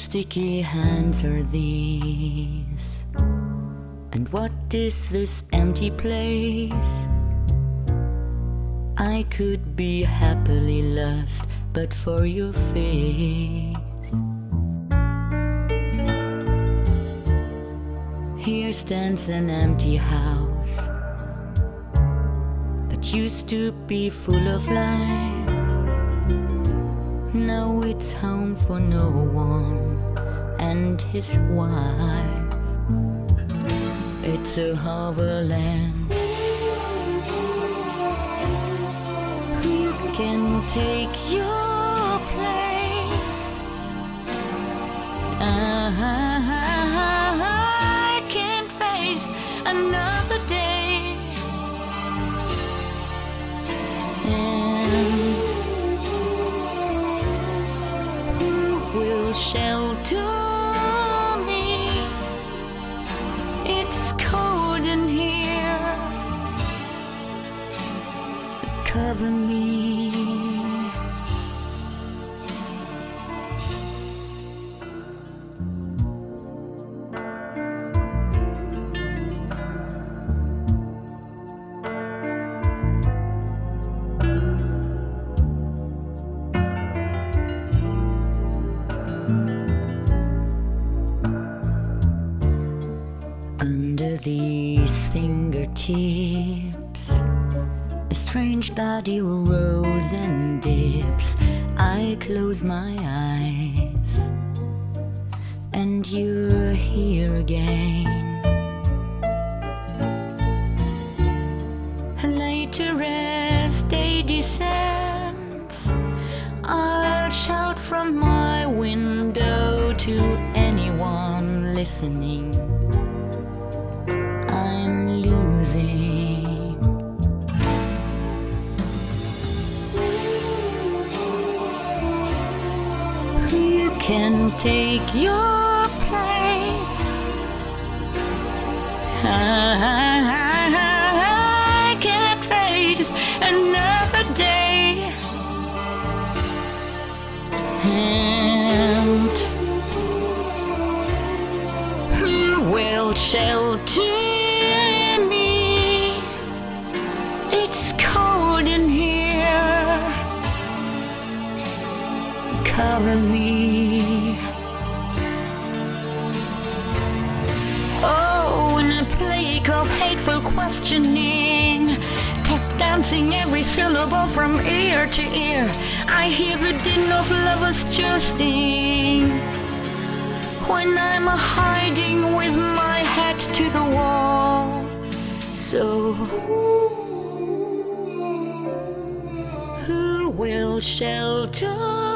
sticky hands are these? And what is this empty place? I could be happily lost but for your face. Here stands an empty house that used to be full of life. Now it's home for no one and his wife. It's a harbor land. Who can take your place? I can't face another day. And who will shelter me? It's cold in here. Cover me. Under these fingertips, a strange body rolls and dips. I close my eyes, and you're here again. Later as day descends, I'll shout from my window to anyone listening. I'm losing. Who can take your place? I can't face another day. And who will shelter me? It's cold in here. Cover me. Oh, in a plague of hateful questioning, tap dancing every syllable from ear to ear, I hear the din of lovers jesting. When I'm hiding with my head to the wall, so who will shelter